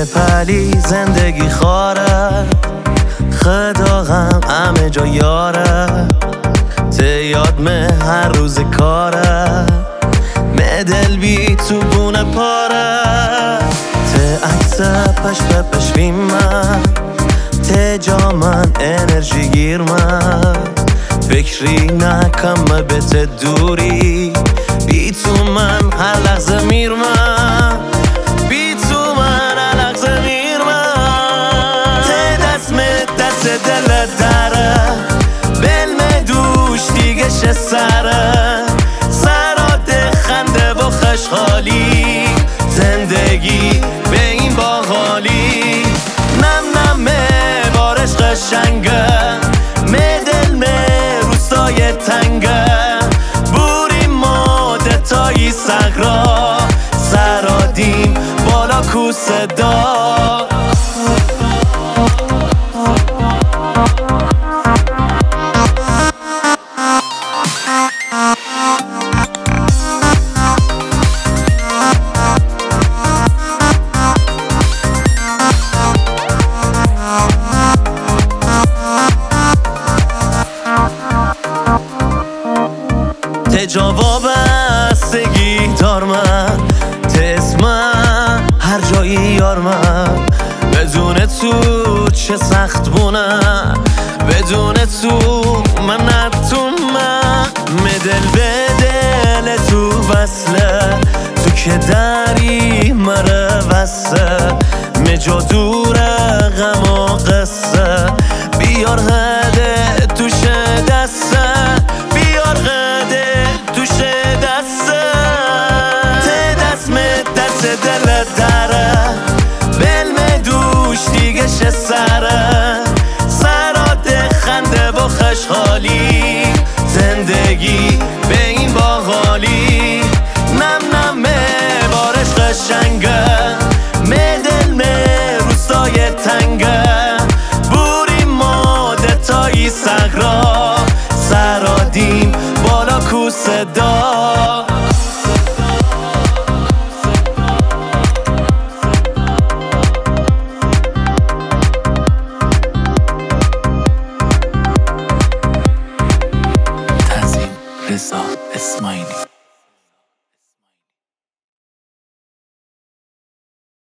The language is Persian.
تپلی زندگی خاره خداغم همه جا یاره ته یاد مه هر روز کاره دل بی تو بونه پاره ته عکس پش بپشویم من ته جا من انرژی گیر من فکری نکم به ته دوری بی تو من هر لحظه میر من بی تو من هر لحظه میر من ته دست دل داره بلم دوش دیگه شه سره خالی زندگی به این باحالی نم بارش قشنگه دل روستای تنگه بوری ماده تایی صحرا سرادیم بالا کو صدا جواب بستگی دار من تسمن هر جایی یار من بدون تو چه سخت بونه بدون تو من نتون من دل به دل تو وصله تو که داری مره وصله مجا دور غم و قصه بیار هده توشه دسته بیار هده توشه دسته ته دست دل